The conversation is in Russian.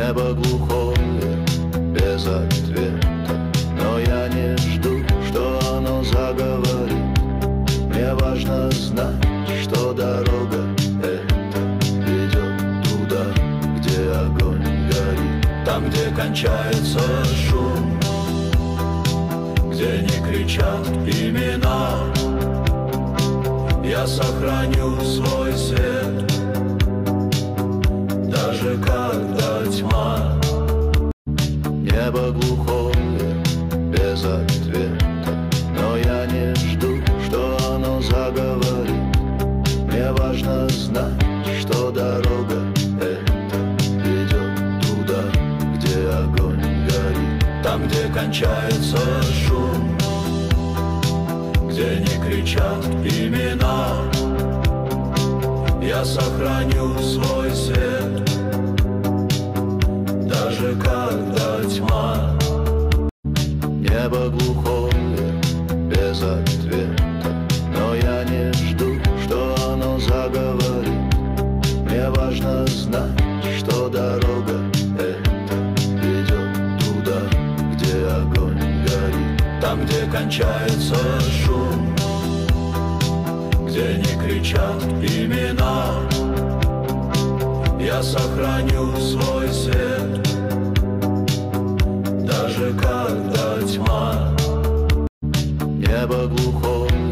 Небо глухое, без ответа, но я не жду, что оно заговорит. Мне важно знать, что дорога эта ведет туда, где огонь горит. Там, где кончается шум, где не кричат имена, я сохраню свой свет, даже когда тьма. Небо глухое, без ответа, но я не жду, что оно заговорит. Мне важно знать, что дорога эта ведет туда, где огонь горит. Там, где кончается шум, где не кричат имена, я сохраню свой свет, даже когда тьма. Небо глухое, без ответа, но я не жду, что оно заговорит. Мне важно знать, что дорога эта ведет туда, где огонь горит. Там, где кончается шум, где не кричат имена, я сохраню свой свет, даже когда тьма. Небо